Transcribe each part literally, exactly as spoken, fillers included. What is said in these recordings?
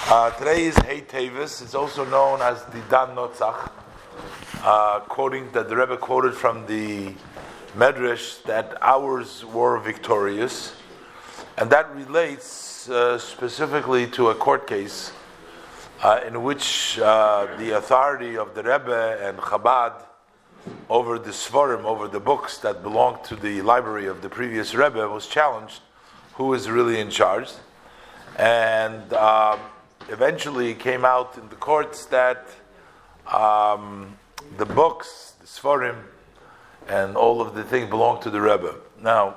Uh, today is Hey Tevis. It's also known as the Dan Notzach, uh, quoting that the Rebbe quoted from the Medrash that ours were victorious, and that relates uh, specifically to a court case uh, in which uh, the authority of the Rebbe and Chabad over the Svarim, over the books that belonged to the library of the previous Rebbe, was challenged. Who is really in charge? And um, eventually it came out in the courts that um, the books, the Svarim, and all of the things belong to the Rebbe. Now,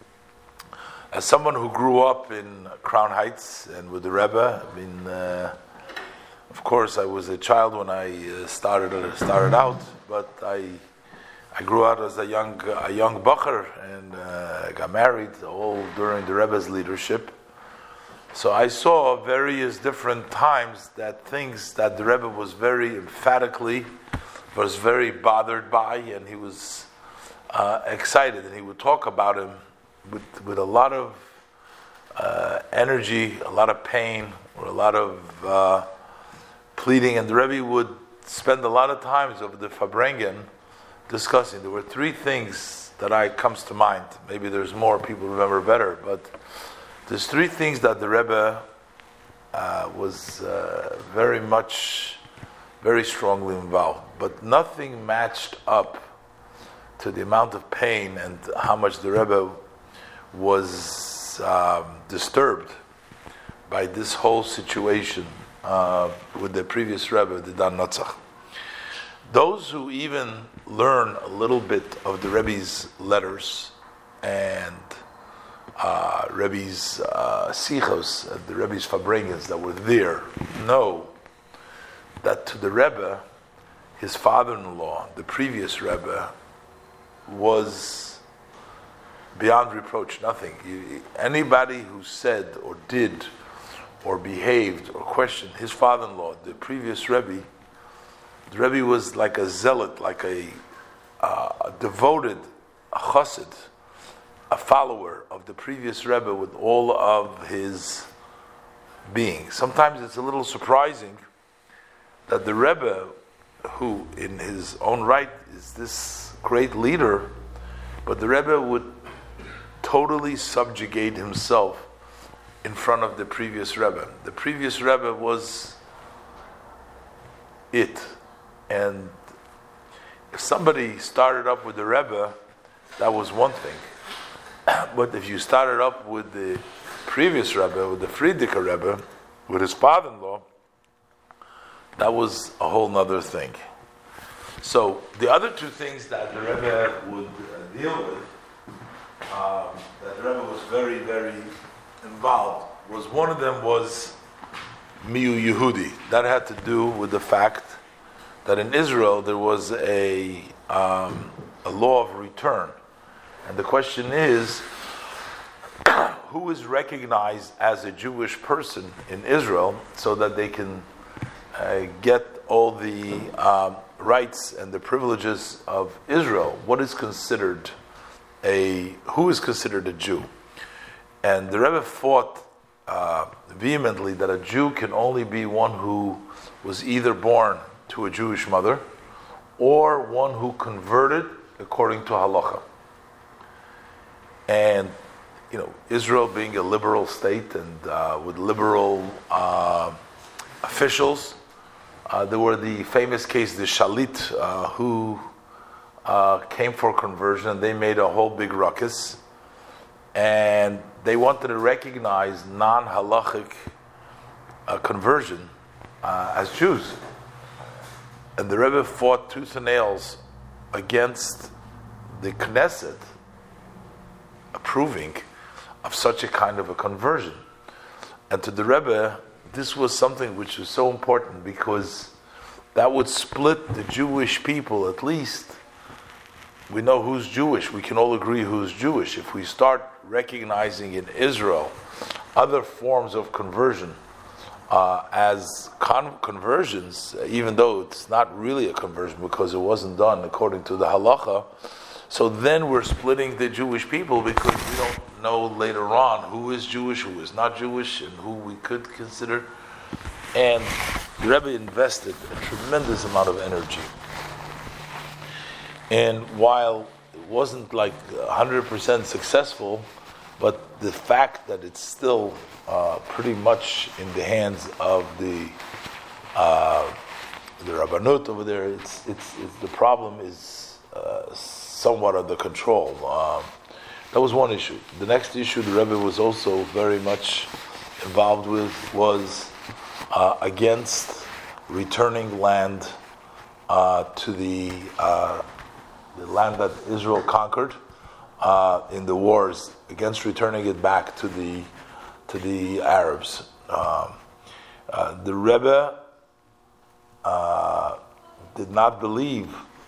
as someone who grew up in Crown Heights and with the Rebbe, I mean, uh, of course, I was a child when I uh, started uh, started out, but I I grew out as a young a young bacher and uh, got married all during the Rebbe's leadership. So I saw various different times that things that the Rebbe was very emphatically, was very bothered by, and he was uh, excited, and he would talk about him with with a lot of uh, energy, a lot of pain, or a lot of uh, pleading, and the Rebbe would spend a lot of times over the Farbrengen discussing. There were three things that I comes to mind. Maybe there's more, people remember better, but there's three things that the Rebbe uh, was uh, very much, very strongly involved, but nothing matched up to the amount of pain and how much the Rebbe was um, disturbed by this whole situation uh, with the previous Rebbe, the Dan Notzach. Those who even learn a little bit of the Rebbe's letters and uh, Rebbe's uh, sichos, and the Rebbe's farbrengens that were there, know that to the Rebbe, his father-in-law, the previous Rebbe, was beyond reproach, nothing. You, anybody who said or did or behaved or questioned his father-in-law, the previous Rebbe, the Rebbe was like a zealot, like a, uh, a devoted a chassid, a follower of the previous Rebbe with all of his being. Sometimes it's a little surprising that the Rebbe, who in his own right is this great leader, but the Rebbe would totally subjugate himself in front of the previous Rebbe. The previous Rebbe was it. And if somebody started up with the Rebbe, that was one thing. But if you started up with the previous Rebbe, with the Frierdiker Rebbe, with his father-in-law, that was a whole nother thing. So the other two things that the Rebbe would uh, deal with, um, that the Rebbe was very, very involved, was one of them was Miu Yehudi. That had to do with the fact that in Israel there was a um, a law of return, and the question is, who is recognized as a Jewish person in Israel, so that they can uh, get all the um, rights and the privileges of Israel? What is considered a who is considered a Jew? And the Rebbe fought uh, vehemently that a Jew can only be one who was either born to a Jewish mother, or one who converted according to halacha. And you know, Israel being a liberal state and uh, with liberal uh, officials, uh, there were the famous case, the Shalit, uh, who uh, came for conversion, and they made a whole big ruckus, and they wanted to recognize non-halachic uh, conversion uh, as Jews. And the Rebbe fought tooth and nails against the Knesset approving of such a kind of a conversion. And to the Rebbe, this was something which was so important, because that would split the Jewish people. At least we know who's Jewish. We can all agree who's Jewish. If we start recognizing in Israel other forms of conversion, Uh, as con- conversions, even though it's not really a conversion because it wasn't done according to the halacha, so then we're splitting the Jewish people, because we don't know later on who is Jewish, who is not Jewish, and who we could consider And the Rebbe invested a tremendous amount of energy. And while it wasn't like one hundred percent successful, but the fact that it's still uh, pretty much in the hands of the uh, the Rabbanut over there, it's, it's, it's the problem is uh, somewhat under control. Um, that was one issue. The next issue the Rebbe was also very much involved with was uh, against returning land uh, to the uh, the land that Israel conquered uh, in the wars, against returning it back to the to the Arabs. Um, uh, the Rebbe uh, did not believe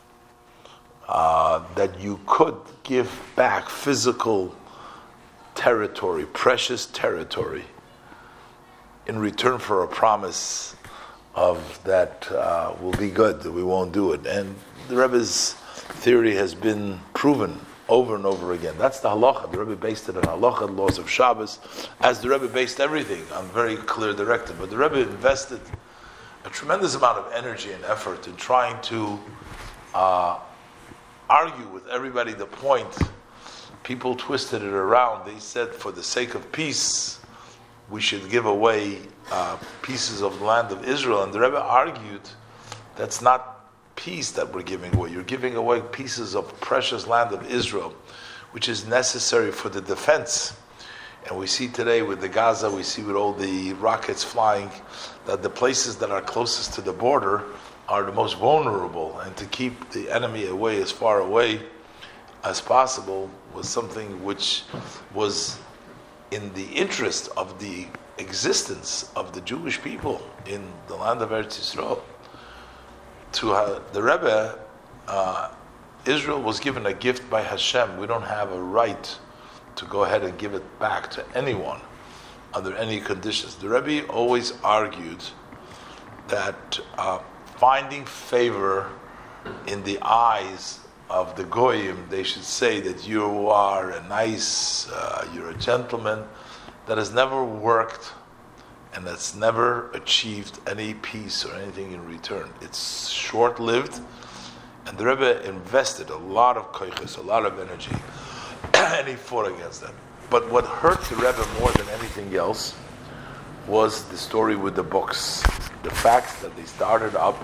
uh, that you could give back physical territory, precious territory, in return for a promise of that uh, will be good, that we won't do it. And the Rebbe's theory has been proven over and over again. That's the halacha. The Rebbe based it on halacha, the laws of Shabbos, as the Rebbe based everything on very clear directive. But the Rebbe invested a tremendous amount of energy and effort in trying to uh, argue with everybody the point. People twisted it around. They said, for the sake of peace, we should give away uh, pieces of the land of Israel. And the Rebbe argued that's not peace that we're giving away. You're giving away pieces of precious land of Israel, which is necessary for the defense. And we see today with the Gaza, we see with all the rockets flying, that the places that are closest to the border are the most vulnerable. And to keep the enemy away as far away as possible was something which was in the interest of the existence of the Jewish people in the land of Eretz Yisrael. To uh, the Rebbe, uh, Israel was given a gift by Hashem. We don't have a right to go ahead and give it back to anyone under any conditions. The Rebbe always argued that uh, finding favor in the eyes of the Goyim, they should say that you are a nice, uh, you're a gentleman, that has never worked and that's never achieved any peace or anything in return. It's short-lived, and the Rebbe invested a lot of koiches, a lot of energy, and he fought against that. But what hurt the Rebbe more than anything else was the story with the books. The fact that they started up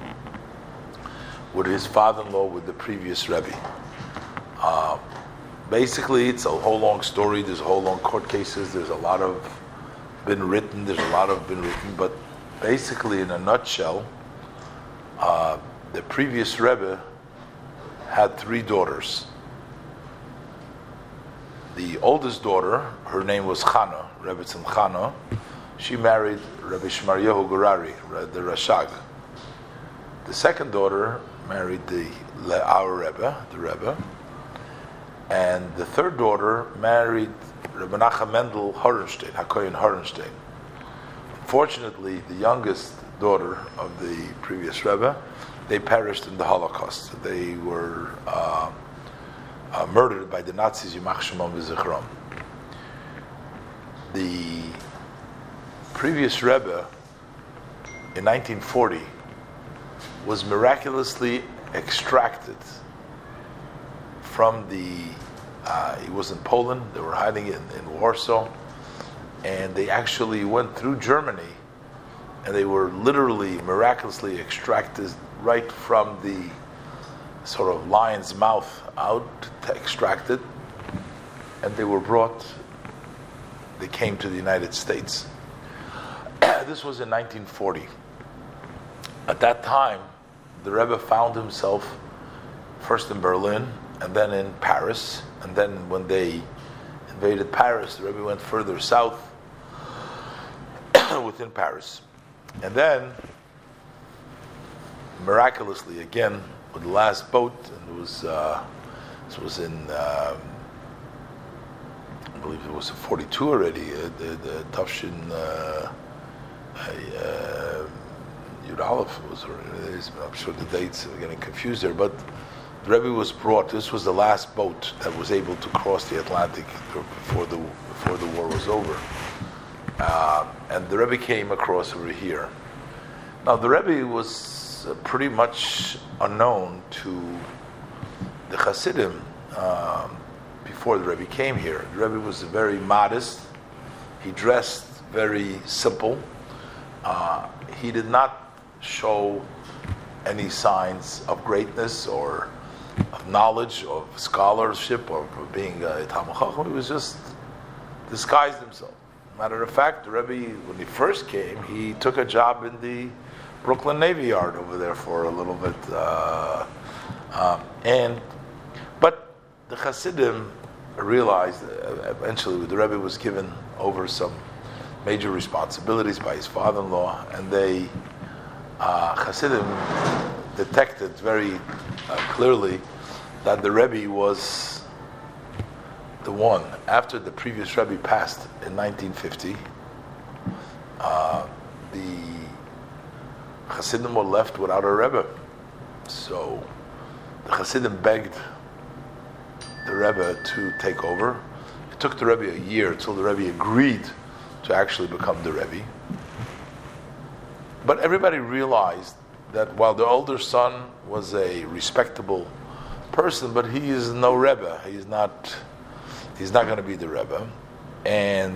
with his father-in-law, with the previous Rebbe. Uh, basically, it's a whole long story. There's a whole long court cases. There's a lot of been written. There's a lot of been written. But basically, in a nutshell, uh, the previous Rebbe had three daughters. The oldest daughter, her name was Chana, Rebbetzin Chana. She married Rabbi Shmaryahu Gurari, the Rashag. The second daughter married the our Rebbe, the Rebbe, and the third daughter married Rabbi Nachum Mendel Horenstein, Hakohen Horenstein. Unfortunately, the youngest daughter of the previous Rebbe, they perished in the Holocaust. They were uh, uh, murdered by the Nazis, Yimach Shemam v'Zichron. The previous Rebbe, in nineteen forty, was miraculously extracted from the, uh, he was in Poland, they were hiding in, in Warsaw, and they actually went through Germany, and they were literally miraculously extracted right from the sort of lion's mouth out, extracted, and they were brought, they came to the United States. This was in nineteen forty. At that time, the Rebbe found himself first in Berlin, and then in Paris, and then when they invaded Paris, the Rebbe went further south within Paris. And then, miraculously, again, with the last boat, and it was, uh, this was in, um, I believe it was in forty-two already, uh, the, the Tafshin, uh, uh, Yud Aleph was, I'm sure the dates are getting confused there, but the Rebbe was brought, this was the last boat that was able to cross the Atlantic before the before the war was over. uh, and the Rebbe came across over here. Now the Rebbe was uh, pretty much unknown to the Hasidim um, before the Rebbe came here. The Rebbe was very modest. He dressed very simple. Uh, he did not show any signs of greatness or of knowledge, of scholarship, or of being a Talmid Chacham. He was just disguised himself. Matter of fact, the Rebbe, when he first came, he took a job in the Brooklyn Navy Yard over there for a little bit. Uh, um, and but the Hasidim realized uh, eventually the Rebbe was given over some major responsibilities by his father-in-law, and they uh, Hasidim detected very uh, clearly that the Rebbe was the one. After the previous Rebbe passed in nineteen fifty, uh, the Hasidim were left without a Rebbe. So the Hasidim begged the Rebbe to take over. It took the Rebbe a year until the Rebbe agreed to actually become the Rebbe. But everybody realized that while the older son was a respectable person, but he is no Rebbe. He's not. He's not going to be the Rebbe, and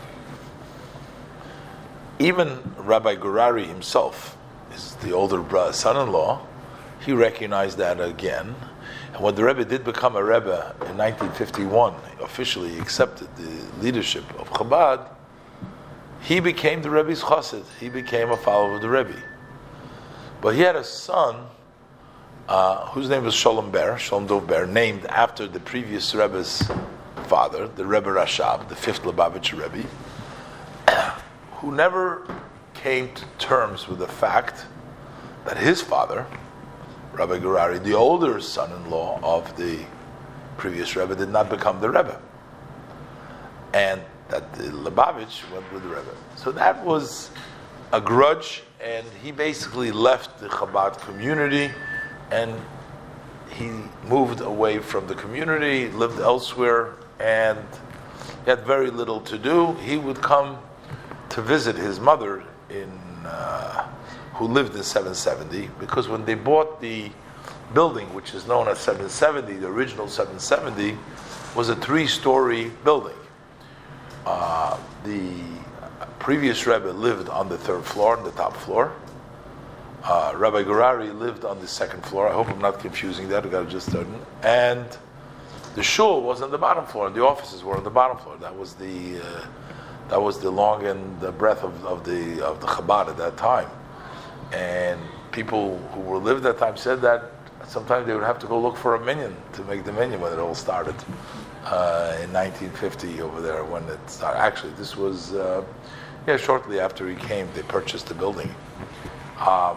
even Rabbi Gurari himself is the older brother, son-in-law. He recognized that again, and when the Rebbe did become a Rebbe in nineteen fifty-one, officially accepted the leadership of Chabad, he became the Rebbe's chassid. He became a follower of the Rebbe. But he had a son uh, whose name was Sholem Ber, Sholem Dov Ber, named after the previous Rebbe's father, the Rebbe Rashab, the fifth Lubavitcher Rebbe, who never came to terms with the fact that his father, Rabbi Gurari, the older son-in-law of the previous Rebbe, did not become the Rebbe, and that the Lubavitch went with the Rebbe. So that was a grudge, and he basically left the Chabad community, and he moved away from the community, lived elsewhere, and he had very little to do. He would come to visit his mother in uh, who lived in seven seventy, because when they bought the building, which is known as seven seventy, the original seven seventy was a three-story building. Uh, the previous Rebbe lived on the third floor, on the top floor. Uh, Rabbi Gurari lived on the second floor. I hope I'm not confusing that. I got to just start. And the shul was on the bottom floor, and the offices were on the bottom floor. That was the uh, that was the long and the breadth of, of the of the Chabad at that time. And people who were lived at that time said that sometimes they would have to go look for a minyan to make the minyan when it all started uh, in nineteen fifty over there when it started. Actually, this was uh, yeah shortly after he came. They purchased the building. Um,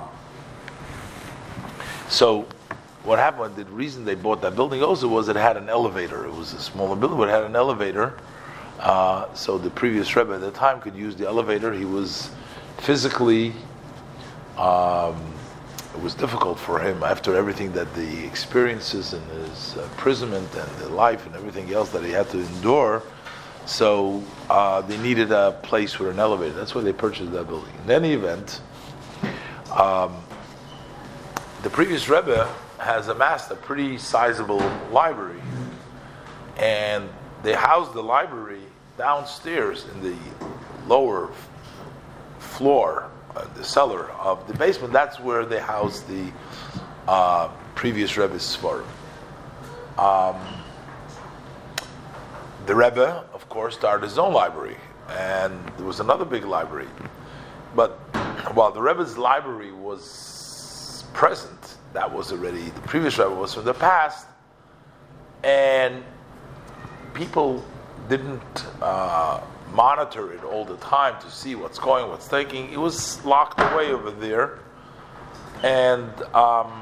so. What happened, the reason they bought that building also was it had an elevator. It was a smaller building, but it had an elevator. Uh, so the previous Rebbe at the time could use the elevator. He was physically, um, it was difficult for him after everything that the experiences and his imprisonment and the life and everything else that he had to endure. So uh, they needed a place with an elevator. That's why they purchased that building. In any event, um, the previous Rebbe has amassed a pretty sizable library, and they housed the library downstairs in the lower floor, uh, the cellar of the basement. That's where they housed the uh, previous Rebbe's Sfarim. Um, the Rebbe, of course, started his own library, and there was another big library. But while the Rebbe's library was present, that was already, the previous Rebbe was from the past, and people didn't uh, monitor it all the time to see what's going, what's taking. It was locked away over there, and um,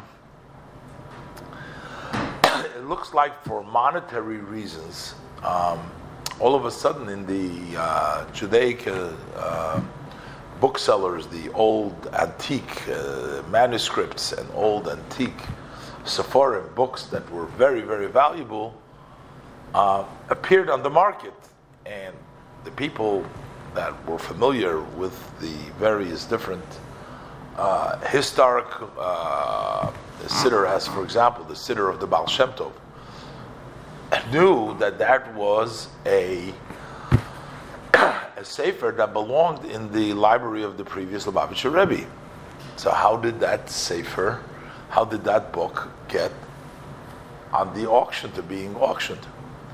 it looks like for monetary reasons, um, all of a sudden in the uh, Judaic uh, uh, booksellers, the old antique uh, manuscripts and old antique Sepharim books that were very, very valuable uh, appeared on the market, and the people that were familiar with the various different uh, historic uh, siddur, as for example the siddur of the Baal Shem Tov, knew that that was a a sefer that belonged in the library of the previous Lubavitcher Rebbe. So how did that sefer, how did that book get on the auction to being auctioned?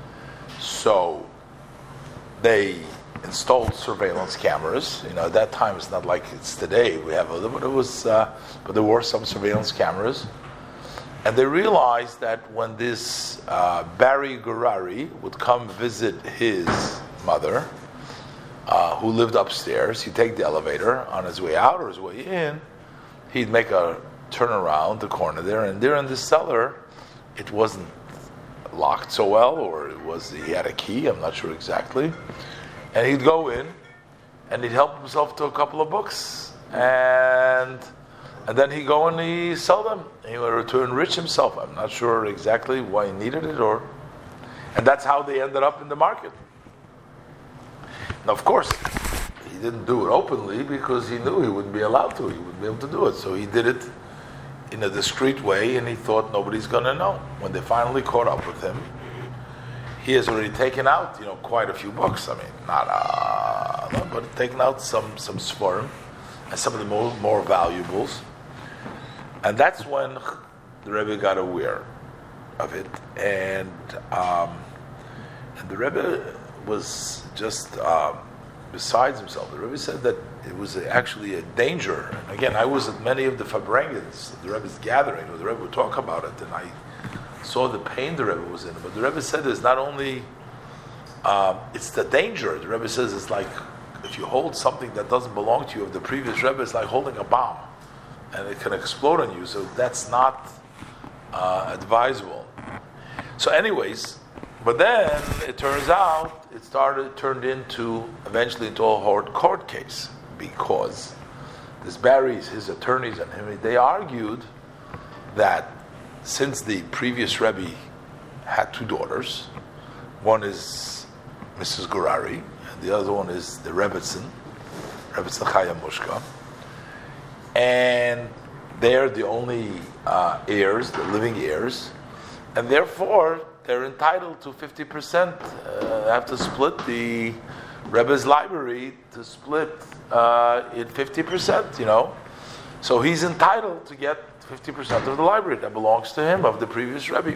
So they installed surveillance cameras. You know, at that time it's not like it's today. We have a, but it was, uh, but there were some surveillance cameras, and they realized that when this uh, Barry Gurari would come visit his mother, uh, who lived upstairs, he'd take the elevator. On his way out or his way in, he'd make a turn around the corner there, and there in the cellar, it wasn't locked so well, or it was he had a key. I'm not sure exactly. And he'd go in, and he'd help himself to a couple of books, and and then he'd go and he sell them. He would to enrich himself. I'm not sure exactly why he needed it, or and that's how they ended up in the market. Now, of course, he didn't do it openly because he knew he wouldn't be allowed to. He wouldn't be able to do it. So he did it in a discreet way, and he thought nobody's going to know. When they finally caught up with him, he has already taken out, you know, quite a few books. I mean, not uh, no, but taken out some some sforim and some of the more, more valuables. And that's when the Rebbe got aware of it, and um, and the Rebbe was just um, besides himself. The Rebbe said that it was actually a danger. And again, I was at many of the Fabrengens, the Rebbe's gathering, where the Rebbe would talk about it, and I saw the pain the Rebbe was in. But the Rebbe said it's not only, uh, it's the danger. The Rebbe says it's like, if you hold something that doesn't belong to you of the previous Rebbe, it's like holding a bomb, and it can explode on you. So that's not uh, advisable. So anyways, but then it turns out it started turned into eventually into a hard court case, because this Barry's, his attorneys and him, they argued that since the previous Rebbe had two daughters, one is Missus Gurari, and the other one is the Rebbetzin, Rebbetzin Chaya Mushka, and they're the only uh, heirs, the living heirs, and therefore they're entitled to fifty percent. Uh, have to split the Rebbe's library to split uh, in fifty percent, you know. So he's entitled to get fifty percent of the library that belongs to him, of the previous Rebbe.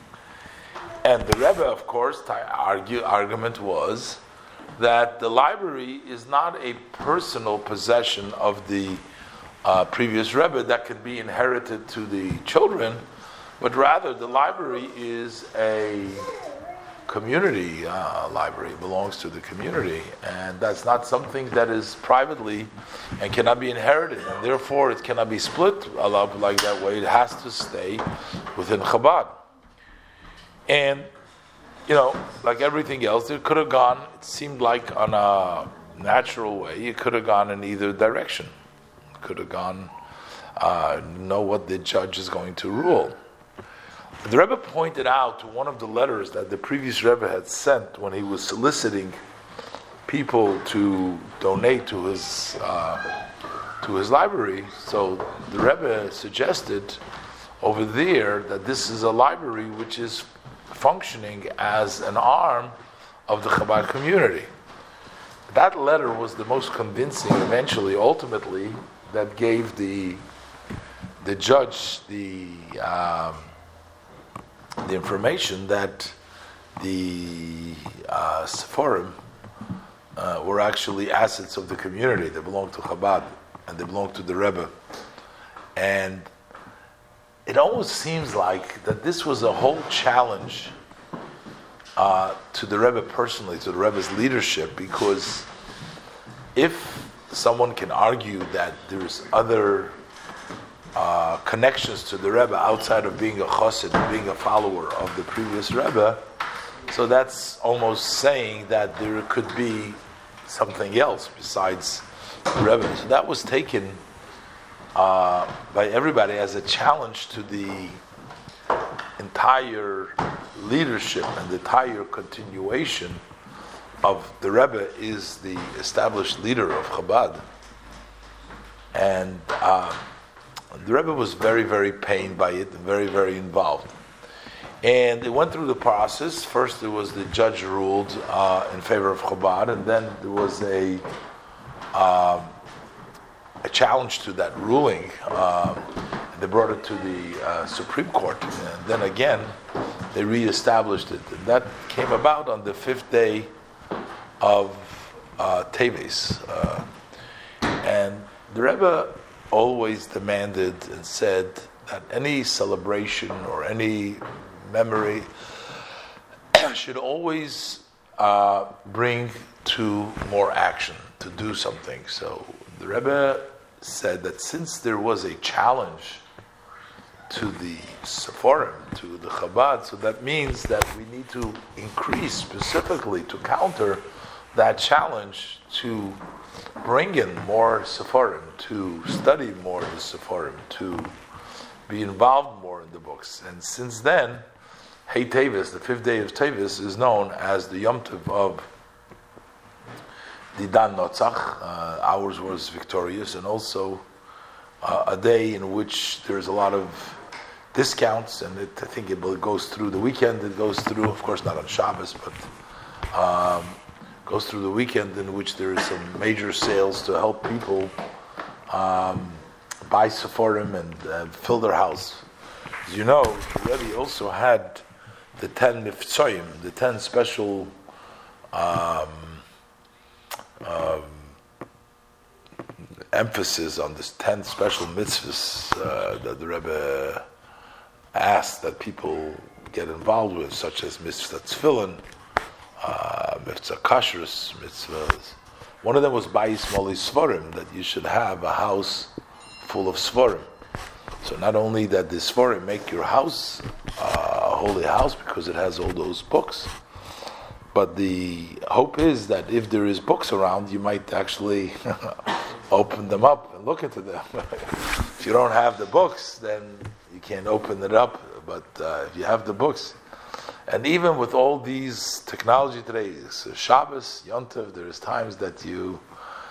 And the Rebbe, of course, the argue, argument was that the library is not a personal possession of the uh, previous Rebbe that can be inherited to the children, but rather the library is a community uh, library. It belongs to the community, and that's not something that is privately and cannot be inherited, and therefore it cannot be split like that way. It has to stay within Chabad. And you know, like everything else, it could have gone, it seemed like on a natural way, it could have gone in either direction. It could have gone, uh, know what the judge is going to rule. The Rebbe pointed out to one of the letters that the previous Rebbe had sent when he was soliciting people to donate to his uh, to his library. So the Rebbe suggested over there that this is a library which is functioning as an arm of the Chabad community. That letter was the most convincing, eventually, ultimately, that gave the the judge the um, the information that the uh, Sephorim uh, were actually assets of the community. They belonged to Chabad and they belonged to the Rebbe. And it almost seems like that this was a whole challenge uh, to the Rebbe personally, to the Rebbe's leadership, because if someone can argue that there's other Uh, connections to the Rebbe outside of being a chassid, being a follower of the previous Rebbe, so that's almost saying that there could be something else besides the Rebbe. So that was taken uh, by everybody as a challenge to the entire leadership and the entire continuation of the Rebbe is the established leader of Chabad, and uh, the Rebbe was very, very pained by it, and very, very involved. And it went through the process. First, there was the judge ruled uh, in favor of Chabad, and then there was a uh, a challenge to that ruling. Uh, they brought it to the uh, Supreme Court, and then again they reestablished it. And that came about on the fifth day of uh, Teves, uh, and the Rebbe always demanded and said that any celebration or any memory should always uh, bring to more action, to do something. So the Rebbe said that since there was a challenge to the Sephorim, to the Chabad, so that means that we need to increase specifically to counter that challenge, to bring in more Sephorim, to study more the Sephorim, to be involved more in the books. And since then, Hey Teves, the fifth day of Teves, is known as the Yom Tov of the Dan Notzach. Uh, ours was victorious, and also uh, a day in which there's a lot of discounts, and it, I think it goes through the weekend. It goes through, of course, not on Shabbos, but um, goes through the weekend in which there is some major sales to help people um, buy Sephorim and uh, fill their house. As you know, the Rebbe also had the ten miftzoyim, the ten special um, um, emphasis on this ten special mitzvahs uh, that the Rebbe asked that people get involved with, such as mitzvah tefillin, uh, mitzvah kashrus, mitzvahs. One of them was bayis moli svarim, that you should have a house full of svarim. So not only that the svarim make your house uh, a holy house because it has all those books, but the hope is that if there is books around, you might actually open them up and look into them. If you don't have the books, then you can't open it up. But uh, if you have the books, and even with all these technology today, so Shabbos, Yom Tov, there is times that you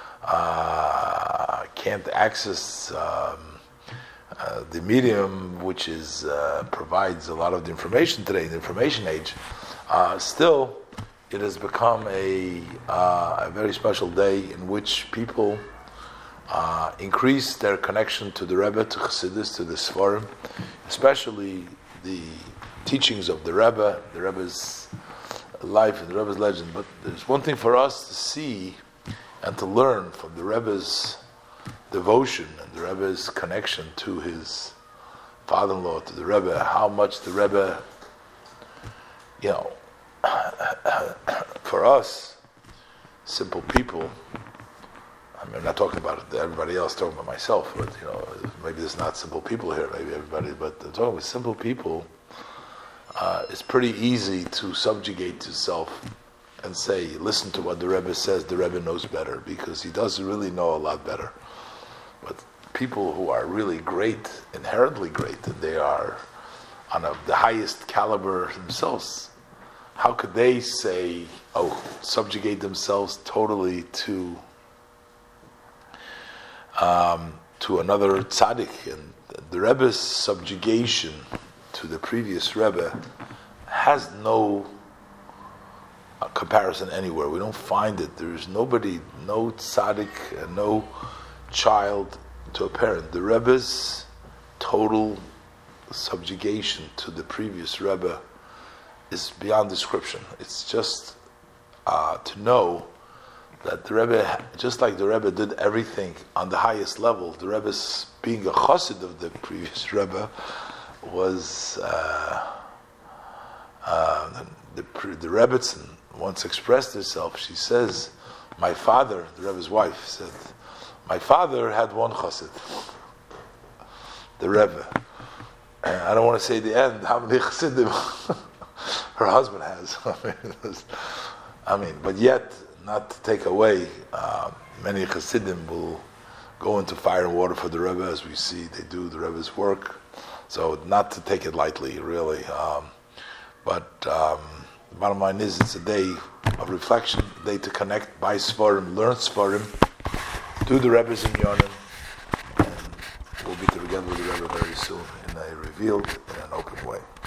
uh, can't access um, uh, the medium, which is uh, provides a lot of the information today, the information age. Uh, still, it has become a uh, a very special day in which people uh, increase their connection to the Rebbe, to Chassidus, to the Sforim, especially the teachings of the Rebbe, the Rebbe's life and the Rebbe's legend. But there's one thing for us to see and to learn from the Rebbe's devotion and the Rebbe's connection to his father-in-law, to the Rebbe, how much the Rebbe, you know, for us, simple people, I mean, I'm not talking about everybody else, I'm talking about myself, but, you know, maybe there's not simple people here, maybe everybody, but I'm talking with simple people, uh, it's pretty easy to subjugate yourself and say, listen to what the Rebbe says, the Rebbe knows better, because he does really know a lot better. But people who are really great, inherently great, and they are on a, the highest caliber themselves, how could they say, oh, subjugate themselves totally to um, to another tzaddik? And the Rebbe's subjugation to the previous Rebbe has no uh, comparison anywhere. We don't find it. There is nobody, no tzaddik, uh, no child to a parent. The Rebbe's total subjugation to the previous Rebbe is beyond description. It's just uh, to know that the Rebbe, just like the Rebbe did everything on the highest level, the Rebbe's being a chassid of the previous Rebbe was uh, uh, the the Rebbetzin once expressed herself. She says, "My father," the Rebbe's wife said, "My father had one chassid, the Rebbe." And I don't want to say the end. How many chassidim her husband has? I mean, I mean, but yet, not to take away, uh, many chassidim will go into fire and water for the Rebbe, as we see they do the Rebbe's work. So, not to take it lightly, really. Um, but um, the bottom line is, it's a day of reflection, a day to connect, buy Svarim, learn Svarim, do the Rebbe's in Yonim, and we'll be together with the Rebbe very soon in a revealed, in an open way.